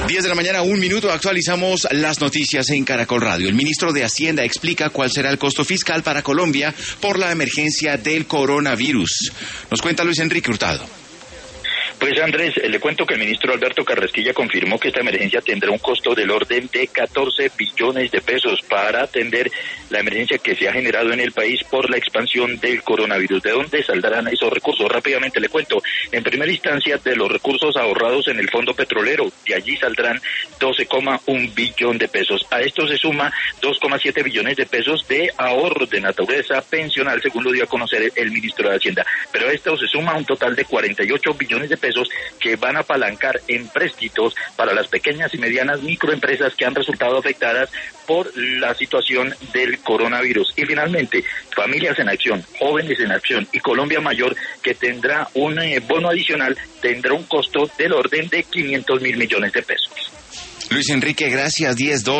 10 de la mañana, 1 minuto, actualizamos las noticias en Caracol Radio. El ministro de Hacienda explica cuál será el costo fiscal para Colombia por la emergencia del coronavirus. Nos cuenta Luis Enrique Hurtado. Pues Andrés, le cuento que el ministro Alberto Carrasquilla confirmó que esta emergencia tendrá un costo del orden de 14 billones de pesos para atender la emergencia que se ha generado en el país por la expansión del coronavirus. ¿De dónde saldrán esos recursos? Rápidamente le cuento. En primera instancia, de los recursos ahorrados en el fondo petrolero, de allí saldrán 12,1 billón de pesos. A esto se suma 2,7 billones de pesos de ahorro de naturaleza pensional, según lo dio a conocer el ministro de Hacienda. Pero a esto se suma un total de 48 billones de pesos que van a apalancar empréstitos para las pequeñas y medianas microempresas que han resultado afectadas por la situación del coronavirus. Y finalmente, Familias en Acción, Jóvenes en Acción y Colombia Mayor, que tendrá un bono adicional, tendrá un costo del orden de 500.000 millones de pesos. Luis Enrique, gracias. 10-2.